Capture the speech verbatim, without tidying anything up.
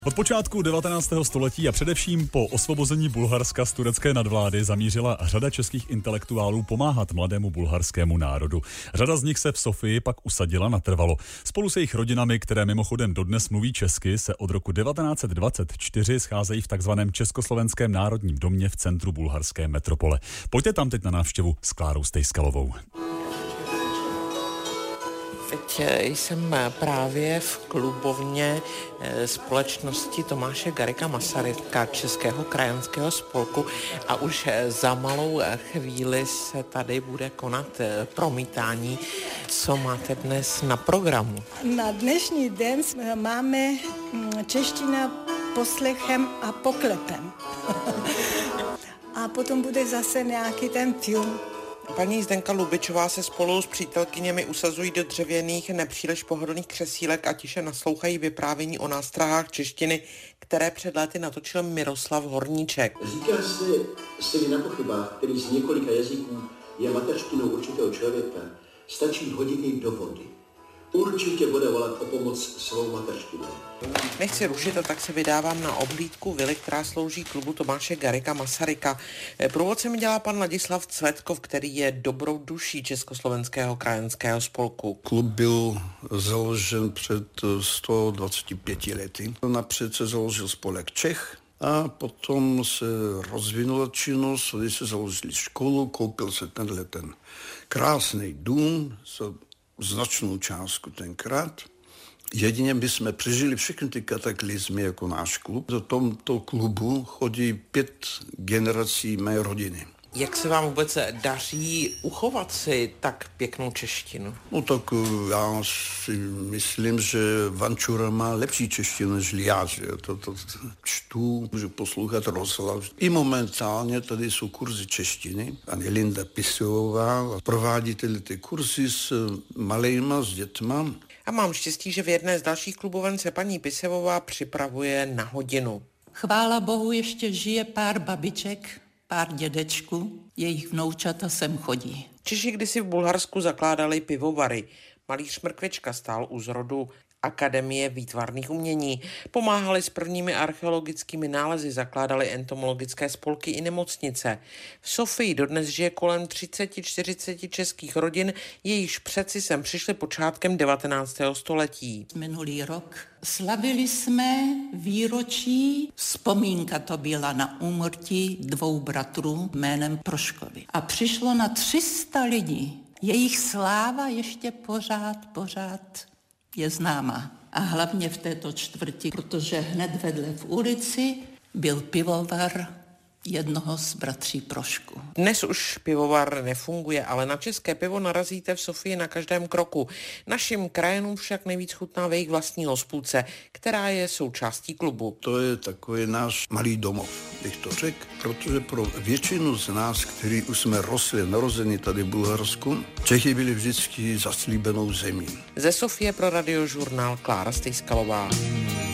Od počátku devatenáctého století a především po osvobození Bulharska z turecké nadvlády zamířila řada českých intelektuálů pomáhat mladému bulharskému národu. Řada z nich se v Sofii pak usadila natrvalo. Spolu se jejich rodinami, které mimochodem dodnes mluví česky, se od roku devatenáct set dvacet čtyři scházejí v takzvaném Československém národním domě v centru bulharské metropole. Pojďte tam teď na návštěvu s Klárou Stejskalovou. Teď jsem právě v klubovně společnosti Tomáše Garrigua Masaryka, Českého krajanského spolku, a už za malou chvíli se tady bude konat promítání. Co máte dnes na programu? Na dnešní den máme čeština poslechem a poklepem. A potom bude zase nějaký ten film. Paní Zdenka Lubičová se spolu s přítelkyněmi usazují do dřevěných, nepříliš pohodlných křesílek a tiše naslouchají vyprávění o nástrahách češtiny, které před lety natočil Miroslav Horníček. Říká se, jste na pochybách, který z několika jazyků je mateřštinou určitého člověka, stačí hodit jej do vody. Určitě bude volat o pomoc svou mateřštinou. Nechci rušit, a tak se vydávám na obhlídku vily, která slouží klubu Tomáše Garrigua Masaryka. Průvodce mi dělá pan Ladislav Cvetkov, který je dobrou duší Československého krajanského spolku. Klub byl založen před sto dvaceti pěti lety. Napřed se založil spolek Čech a potom se rozvinula činnost, kdy se založili školu, koupil se tenhle ten krásný dům za značnou částku tenkrát. Jedině bychom přežili všechny ty kataklizmy jako náš klub. Do tomto klubu chodí pět generací mé rodiny. Jak se vám vůbec daří uchovat si tak pěknou češtinu? No tak já si myslím, že Vančura má lepší češtinu než já, že to, to, to čtu, můžu poslouchat rozhlas. I momentálně tady jsou kurzy češtiny. Ani Linda Pisová provádí tyhle ty kurzy s malejma, s dětma. A mám štěstí, že v jedné z dalších kluboven se paní Pisevová připravuje na hodinu. Chvála Bohu, ještě žije pár babiček, pár dědečků, jejich vnoučata sem chodí. Češi kdysi v Bulharsku zakládali pivovary. Malíř Mrkvička stál u zrodu Akademie výtvarných umění. Pomáhali s prvními archeologickými nálezy, zakládali entomologické spolky i nemocnice. V Sofii dodnes žije kolem třicet čtyřicet českých rodin, jejichž předci sem přišli počátkem devatenáctého století. Minulý rok slavili jsme výročí, vzpomínka to byla na úmrtí dvou bratrů jménem Proškovi. A přišlo na tři sta lidí. Jejich sláva ještě pořád, pořád je známa. A hlavně v této čtvrti, protože hned vedle v ulici byl pivovar jednoho z bratří Prošků. Dnes už pivovar nefunguje, ale na české pivo narazíte v Sofii na každém kroku. Našim krajanům však nejvíc chutná v jejich vlastní hospůdce, která je součástí klubu. To je takový náš malý domov, bych to řekl, protože pro většinu z nás, kteří už jsme rostli, narození tady v Bulharsku, Čechy byli vždycky zaslíbenou zemí. Ze Sofie pro Radiožurnál Klára Stejskalová.